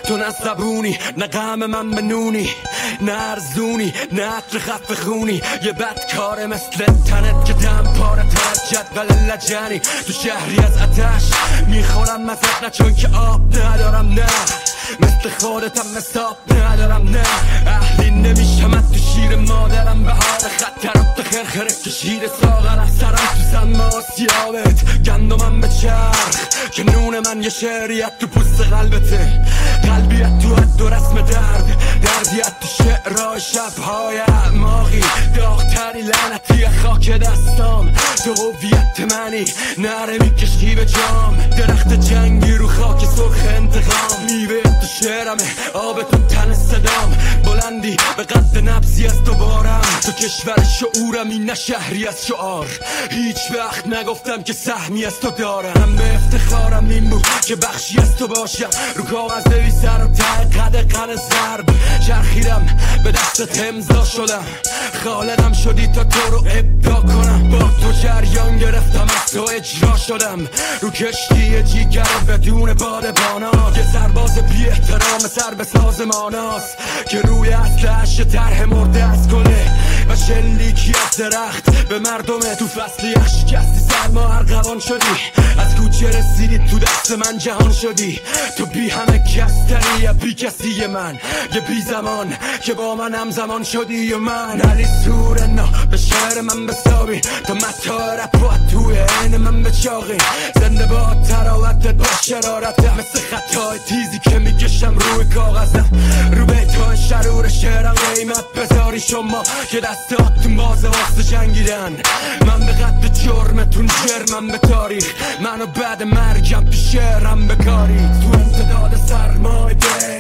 تو نه زبونی نه غم من بنونی، نه ارزونی نه عطر خف خونی، یه بدکاره مثل تنت که دم پاره ترد جدول لجنی. تو شهری از آتش میخورم مزد، نه چون که آب ندارم، نه مثل خودتم حساب ندارم، نه اهلی نمیشم تو شیر مادرم. بهار خطرات خرخره که شیر ساغر از سرم تو سم آسیابت گندمم به چرخ که نون من یه شعریت تو پوست قلبته، قلبیت تو حد و رسم درد، دردیت تو شعرهای شبهای اعماقی، داغتری لعنتی خاک دستام، تو هویت منی نره میکشی به جام، درخت جنگی رو خاک سرخ انتقام، میوه تو شعرمه آب تو تن صدام، بلندی به قد نبضی از دوبارم، تو کشور شعورمی نه شهری از شعار، هیچ وقت نگفتم که سهمی از تو دارم، به افتخارم این بود که بخشی از تو باشم، رو کاغذ نویسر و ته قد قن ضرب چرخیدم به دستت امضا شدم، خالقم شدی تا تو رو ابداع کنم، با تو جریان گرفتم از تو اجرا شدم، رو کشتی جیگر بدون بادبانا، که سرباز بی احترام سر به سازماناست که روی اصلش طرح مرده از گله و شلیکی از درخت به مردمه، تو فصلی شکستی سرما ارغوان شدی، از کوچه رسیدی تو دست من جهان شدی، تو بی همه کستری یا بی کسی من، یه بی زمان که با من همزمان شدی و من علی سورنا به شهر من بسابی، تا متا رفت توی عین من بچاقی، زنده با تراوتت با شرارتت، مثل خطای تیزی که میکشم روی کاغذم، رو بیتان شرور شعرم قیمت بذاری شما که دستاتون بازه واسه جنگیدن، من به قد جرمتون جرمم به تاریخ، منو بعد مرگم تو شعرم بکاری، تو امتداد سرمایده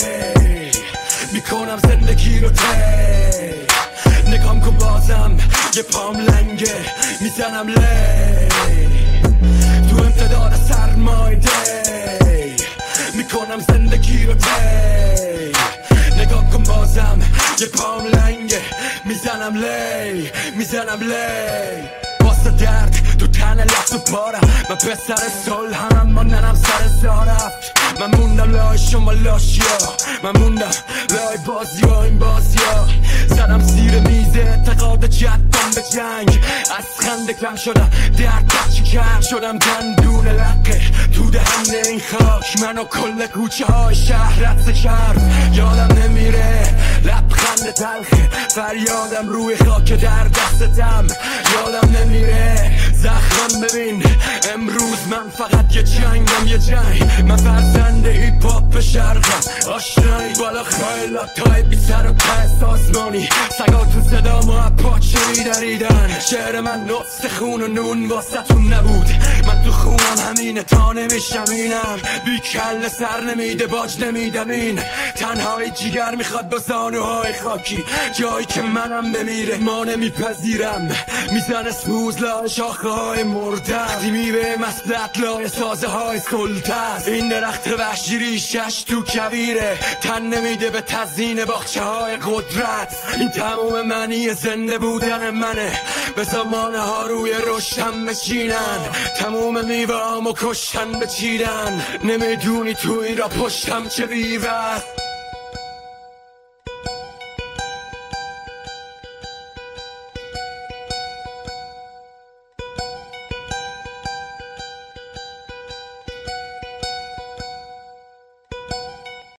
میکنم زندگی رو تی، نگام کن بازم یه پام لنگه میزنم لی، تو امتداد سرمایده میکنم زندگی رو تی، نگاه کن بازم یه پام لنگه میزنم لی، میزنم لی، واسه درد تو تن لفت و پارم، من پسر صلحم اما ننم سر زارفت، من موندم لای شما لاشیا، من موندم لای بازیا این بازیا، زدم زیر میز اعتقاد جدم به جنگ، از خنده کم شدم درد بچی کم شدم، دندون لقه تو دهنه این خاک، منو کل کوچه های شهر رد کرد، یادم نمیره لبخند تلخه فریادم روی خاک در دستم، یادم نمیره زخم ببین امروز من فقط یه جنگم، یه جنگ، من فرزند هیپ هاپ شرقم، آشنایی بالا خیلات تای بی سر و ته سازمانی، سگاتون صدا ما پاچه میدریدن، شعر من نصف خون و نون واسه تون نبود، من تو خونم همینه تا نمیشم اینم، بی کل سر نمیده باج نمیدم این، تنهای جیگر میخواد با زانوهای خاکی، جایی که منم بمیره ما نمیپذیرم، میزنه سوز لای شاخه های مرده، میوه مسلط لای سازه های سلطه، این درخت وحشی ریشش تو کویره، تن نمیده به تزیین باغچه های قدرت، این تموم معنی زنده بودن منه، به زمانه ها روی رشتم بچینن، تموم میوه هامو کشتن بچیدن، نمیدونی توی را پشتم چه بیوه.